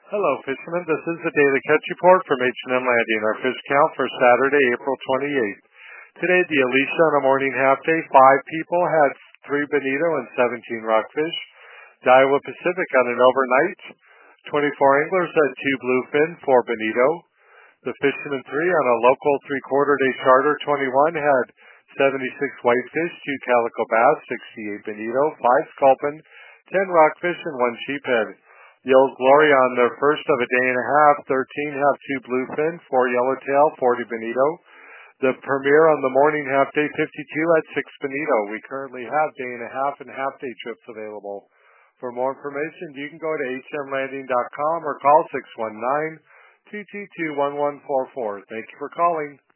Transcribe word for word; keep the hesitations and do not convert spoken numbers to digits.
Hello, fishermen. This is the daily catch report from H and M Landing. Our fish count for Saturday, April twenty-eighth. Today, the Alicia on a morning half day, five people had three bonito and seventeen rockfish. The Iowa Pacific on an overnight, twenty-four anglers had two bluefin, four bonito. The Fisherman three on a local three-quarter day charter, twenty-one had seventy-six whitefish, two calico bass, sixty-eight bonito, five sculpin, ten rockfish, and one sheephead. The Old Glory on their first of a day and a half, thirteen have two bluefin, four yellowtail, forty bonito. The Premier on the morning half day, fifty-two had six bonito. We currently have day and a half and half day trips available. For more information, you can go to h m landing dot com or call six one nine, two two two, one one four four. Thank you for calling.